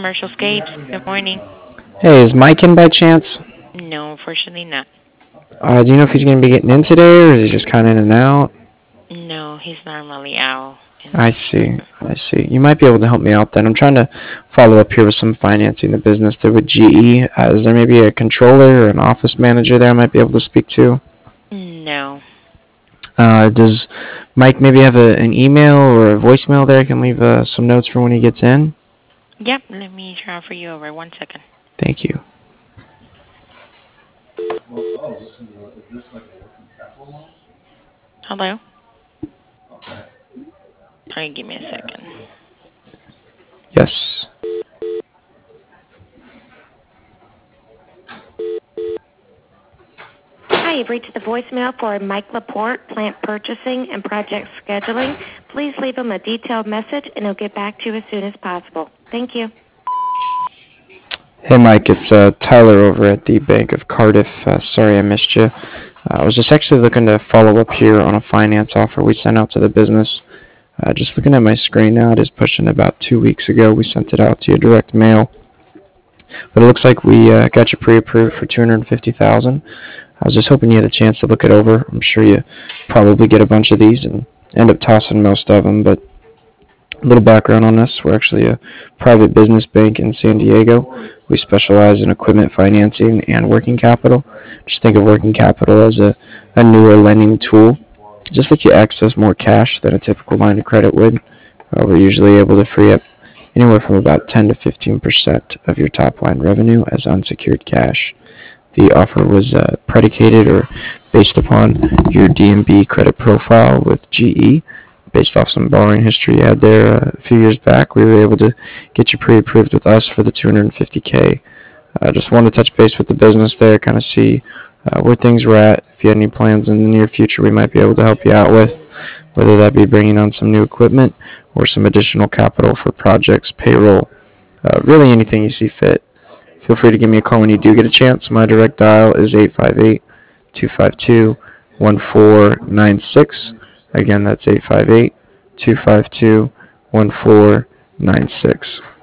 Commercialscapes. Good morning. Hey, is Mike in by chance? No, unfortunately not. Do you know if he's going to be getting in today, or is he just kind of in and out? No, he's normally out. I And see. I see. You might be able to help me out then. I'm trying to follow up here with some financing the business there with GE. Is there maybe a controller or an office manager there I might be able to speak to? no. Does Mike maybe have an email or a voicemail there? I can leave some notes for when he gets in. Yep, let me transfer you over. 1 second. Thank you. Hello? All right, give me a second. Yes. Hi, you've reached the voicemail for Mike Laporte, Plant Purchasing and Project Scheduling. Please leave him a detailed message, and he'll get back to you as soon as possible. Thank you. Hey, Mike. It's Tyler over at the Bank of Cardiff. Sorry I missed you. I was just actually looking to follow up here on a finance offer we sent out to the business. Just looking at my screen now, it is pushing about 2 weeks ago. We sent it out to you direct mail, but it looks like we got you pre-approved for 250,000. I was just hoping you had a chance to look it over. I'm sure you probably get a bunch of these and end up tossing most of them, but a little background on us. We're actually a private business bank in San Diego. We specialize in equipment financing and working capital. Just think of working capital as a newer lending tool. Just let you access more cash than a typical line of credit would. We're usually able to free up anywhere from about 10 to 15% of your top line revenue as unsecured cash. The offer was predicated or based upon your DMB credit profile with GE. Based off some borrowing history you had there a few years back, we were able to get you pre-approved with us for the 250K. Just wanted to touch base with the business there, kind of see where things were at. If you had any plans in the near future, we might be able to help you out with, whether that be bringing on some new equipment or some additional capital for projects, payroll, really anything you see fit. Feel free to give me a call when you do get a chance. My direct dial is 858-252-1496. Again, that's 858-252-1496.